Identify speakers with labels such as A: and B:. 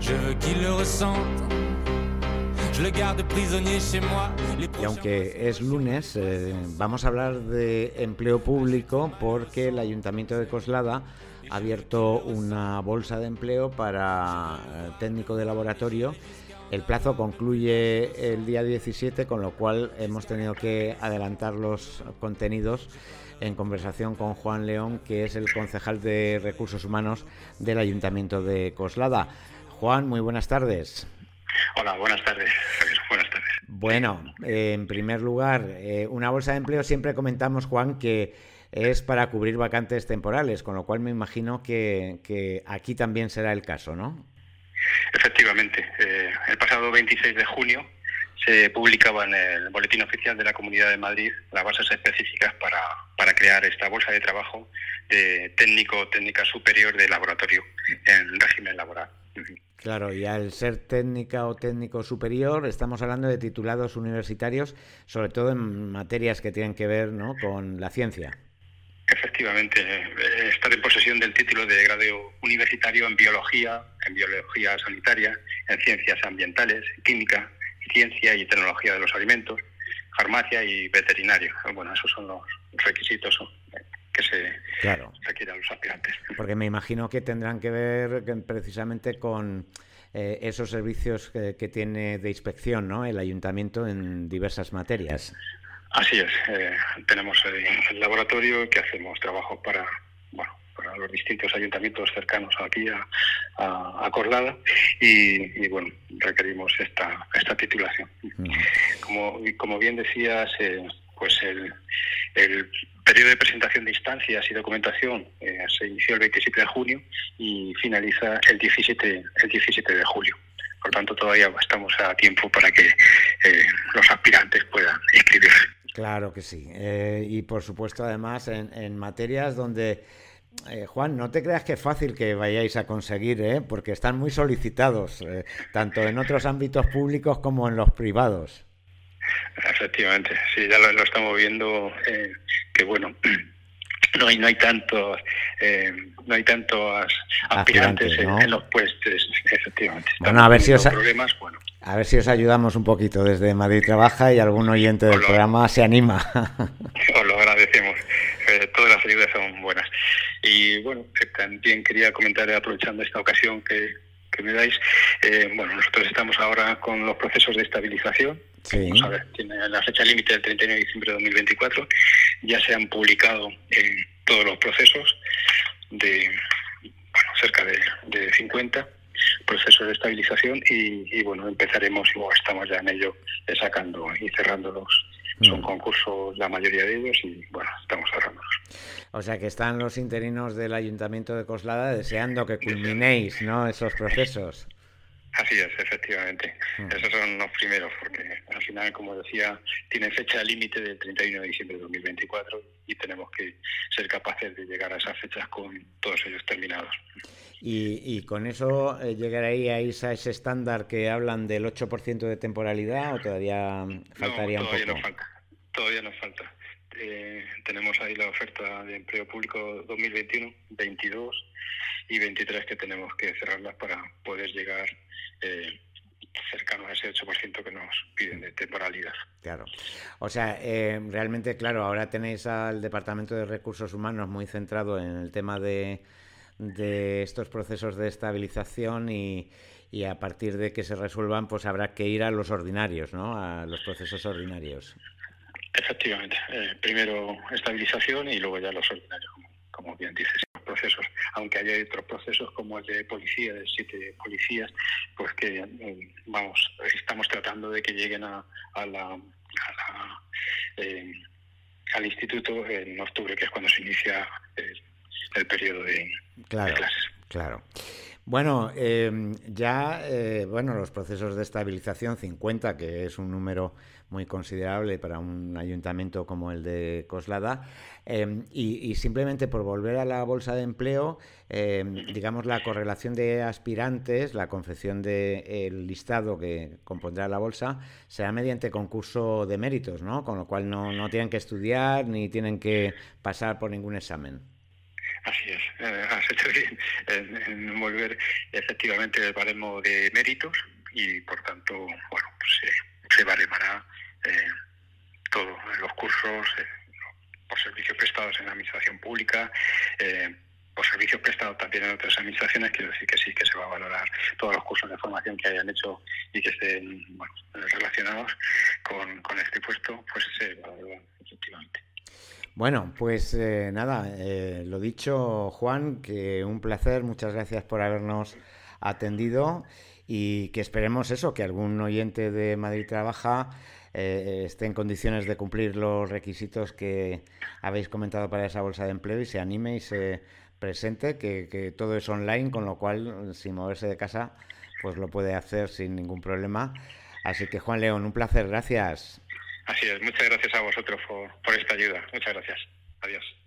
A: Je veux qu'il le ressente. Je le garde prisonnier chez moi.
B: Y aunque es lunes, vamos a hablar de empleo público porque el Ayuntamiento de Coslada ha abierto una bolsa de empleo para técnico de laboratorio. El plazo concluye el día 17, con lo cual hemos tenido que adelantar los contenidos en conversación con Juan León, que es el concejal de Recursos Humanos del Ayuntamiento de Coslada. Juan, muy buenas tardes.
C: Hola, buenas tardes, Javier. Buenas tardes.
B: Bueno, en primer lugar, una bolsa de empleo siempre comentamos, Juan, que es para cubrir vacantes temporales, con lo cual me imagino que aquí también será el caso, ¿no?
C: Efectivamente, el pasado 26 de junio se publicaba en el Boletín Oficial de la Comunidad de Madrid las bases específicas para crear esta bolsa de trabajo de técnico o técnica superior de laboratorio en régimen laboral.
B: Claro, y al ser técnica o técnico superior estamos hablando de titulados universitarios, sobre todo en materias que tienen que ver, ¿no?, con la ciencia.
C: Efectivamente, estar en posesión del título de grado universitario en biología sanitaria, en ciencias ambientales, química, ciencia y tecnología de los alimentos, farmacia y veterinario. Bueno, esos son los requisitos que se requieren a los aspirantes.
B: Porque me imagino que tendrán que ver precisamente con esos servicios que tiene de inspección, ¿no?, el ayuntamiento en diversas materias.
C: Así es, tenemos el laboratorio que hacemos trabajo para los distintos ayuntamientos cercanos aquí a Coslada y bueno, requerimos esta titulación. Como bien decías, pues el periodo de presentación de instancias y documentación se inició el 27 de junio y finaliza el 17 de julio. Por tanto, todavía estamos a tiempo para que los aspirantes puedan inscribirse.
B: Claro que sí. Y por supuesto, además, en materias donde, Juan, no te creas que es fácil que vayáis a conseguir, porque están muy solicitados, tanto en otros ámbitos públicos como en los privados.
C: Efectivamente, sí, ya lo estamos viendo, que bueno, no hay tantos aspirantes, ¿no?, en los puestos, efectivamente.
B: Bueno, a ver si a ver si os ayudamos un poquito desde Madrid Trabaja y algún oyente del programa se anima.
C: Os lo agradecemos. Todas las ayudas son buenas. Y bueno, también quería comentar, aprovechando esta ocasión que me dais, nosotros estamos ahora con los procesos de estabilización.
B: Sí.
C: Vamos a ver, tiene la fecha límite del 31 de diciembre de 2024. Ya se han publicado todos los procesos de cerca de 50 procesos de estabilización y bueno, empezaremos, y estamos ya en ello, sacando y cerrándolos. Son concursos la mayoría de ellos y bueno, estamos cerrándolos.
B: O sea que están los interinos del Ayuntamiento de Coslada deseando que culminéis, ¿no?, esos procesos.
C: Así es, efectivamente. Esos son los primeros, porque al final, como decía, tiene fecha límite del 31 de diciembre de 2024 y tenemos que ser capaces de llegar a esas fechas con todos ellos terminados.
B: ¿Y con eso llegaréis a ese estándar que hablan del 8% de temporalidad o todavía faltaría un poco?
C: Todavía nos falta. Tenemos ahí la oferta de empleo público 2021, 22 y 23 que tenemos que cerrarlas para poder llegar cercano a ese 8% que nos piden de temporalidad.
B: Claro. O sea, realmente, claro, ahora tenéis al Departamento de Recursos Humanos muy centrado en el tema de estos procesos de estabilización y a partir de que se resuelvan, pues habrá que ir a los ordinarios, ¿no?, a los procesos ordinarios.
C: Efectivamente. Primero estabilización y luego ya los ordinarios, como bien dices, los procesos. Aunque haya otros procesos como el de policía, de 7 policías, pues que estamos tratando de que lleguen al instituto en octubre, que es cuando se inicia el periodo de clases.
B: Claro. Bueno, los procesos de estabilización, 50, que es un número muy considerable para un ayuntamiento como el de Coslada, y simplemente por volver a la bolsa de empleo, digamos, la correlación de aspirantes, la confección del listado que compondrá la bolsa, será mediante concurso de méritos, ¿no? Con lo cual no tienen que estudiar ni tienen que pasar por ningún examen.
C: Así es, has hecho bien en envolver efectivamente el baremo de méritos y, por tanto, bueno, pues, se baremará todos los cursos por servicios prestados en la administración pública, por servicios prestados también en otras administraciones. Quiero decir que sí, que se va a valorar todos los cursos de formación que hayan hecho y que estén relacionados con este puesto, pues se evalúan efectivamente.
B: Bueno, pues nada, lo dicho, Juan, que un placer, muchas gracias por habernos atendido y que esperemos eso, que algún oyente de Madrid Trabaja esté en condiciones de cumplir los requisitos que habéis comentado para esa bolsa de empleo y se anime y se presente, que todo es online, con lo cual, sin moverse de casa, pues lo puede hacer sin ningún problema. Así que, Juan León, un placer, gracias.
C: Así es, muchas gracias a vosotros por esta ayuda. Muchas gracias. Adiós.